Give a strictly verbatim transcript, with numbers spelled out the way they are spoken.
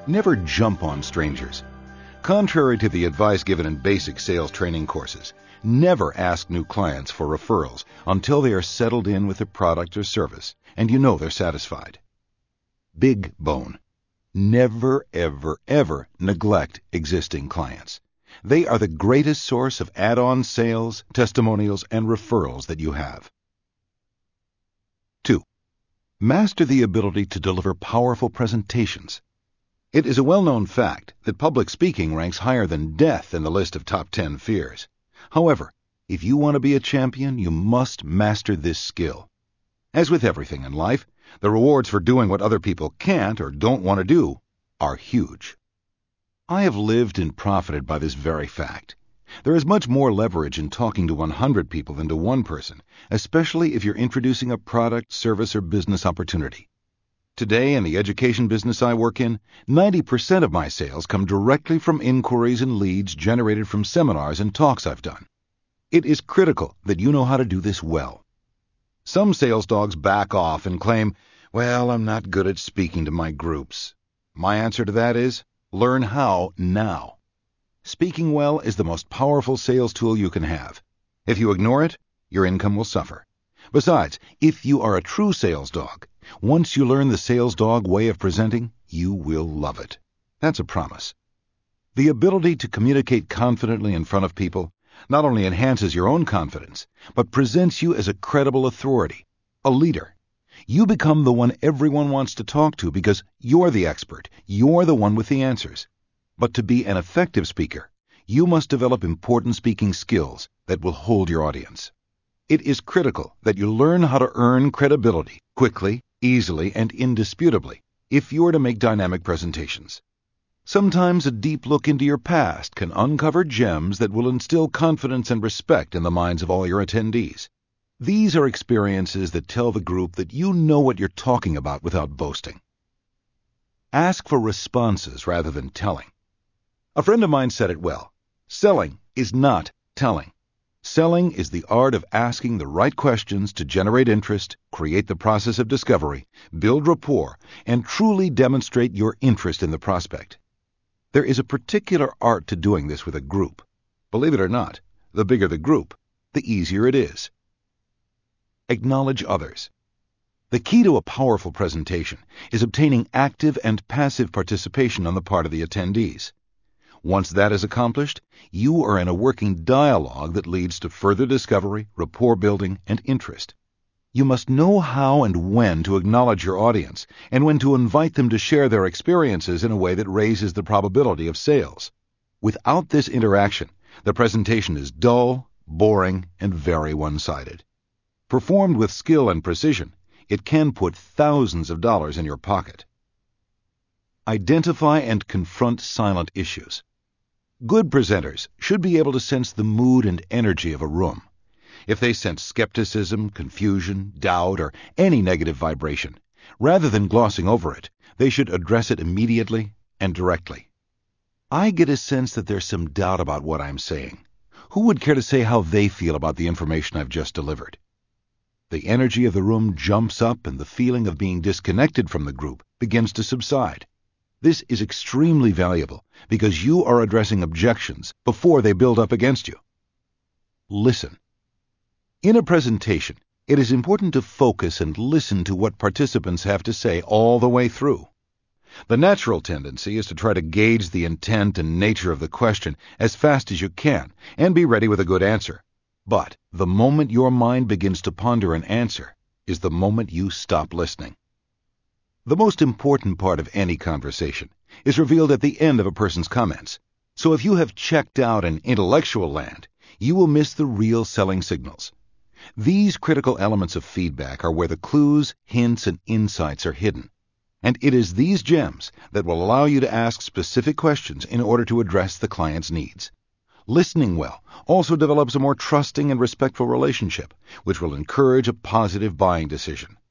Never jump on strangers. Contrary to the advice given in basic sales training courses, never ask new clients for referrals until they are settled in with the product or service and you know they're satisfied. Big bone. Never, ever, ever neglect existing clients. They are the greatest source of add-on sales, testimonials, and referrals that you have. Two. Master the ability to deliver powerful presentations. It is a well-known fact that public speaking ranks higher than death in the list of top ten fears. However, if you want to be a champion, you must master this skill. As with everything in life, the rewards for doing what other people can't or don't want to do are huge. I have lived and profited by this very fact. There is much more leverage in talking to one hundred people than to one person, especially if you're introducing a product, service, or business opportunity. Today, in the education business I work in, ninety percent of my sales come directly from inquiries and leads generated from seminars and talks I've done. It is critical that you know how to do this well. Some sales dogs back off and claim, "Well, I'm not good at speaking to my groups." My answer to that is, learn how now. Speaking well is the most powerful sales tool you can have. If you ignore it, your income will suffer. Besides, if you are a true sales dog, once you learn the sales dog way of presenting, you will love it. That's a promise. The ability to communicate confidently in front of people not only enhances your own confidence, but presents you as a credible authority, a leader. You become the one everyone wants to talk to because you're the expert, you're the one with the answers. But to be an effective speaker, you must develop important speaking skills that will hold your audience. It is critical that you learn how to earn credibility quickly, easily, and indisputably if you are to make dynamic presentations. Sometimes a deep look into your past can uncover gems that will instill confidence and respect in the minds of all your attendees. These are experiences that tell the group that you know what you're talking about without boasting. Ask for responses rather than telling. A friend of mine said it well. Selling is not telling. Selling is the art of asking the right questions to generate interest, create the process of discovery, build rapport, and truly demonstrate your interest in the prospect. There is a particular art to doing this with a group. Believe it or not, the bigger the group, the easier it is. Acknowledge others. The key to a powerful presentation is obtaining active and passive participation on the part of the attendees. Once that is accomplished, you are in a working dialogue that leads to further discovery, rapport building, and interest. You must know how and when to acknowledge your audience and when to invite them to share their experiences in a way that raises the probability of sales. Without this interaction, the presentation is dull, boring, and very one-sided. Performed with skill and precision, it can put thousands of dollars in your pocket. Identify and confront silent issues. Good presenters should be able to sense the mood and energy of a room. If they sense skepticism, confusion, doubt, or any negative vibration, rather than glossing over it, they should address it immediately and directly. I get a sense that there's some doubt about what I'm saying. Who would care to say how they feel about the information I've just delivered? The energy of the room jumps up and the feeling of being disconnected from the group begins to subside. This is extremely valuable because you are addressing objections before they build up against you. Listen. In a presentation, it is important to focus and listen to what participants have to say all the way through. The natural tendency is to try to gauge the intent and nature of the question as fast as you can and be ready with a good answer. But the moment your mind begins to ponder an answer is the moment you stop listening. The most important part of any conversation is revealed at the end of a person's comments. So if you have checked out in intellectual land, you will miss the real selling signals. These critical elements of feedback are where the clues, hints, and insights are hidden. And it is these gems that will allow you to ask specific questions in order to address the client's needs. Listening well also develops a more trusting and respectful relationship, which will encourage a positive buying decision.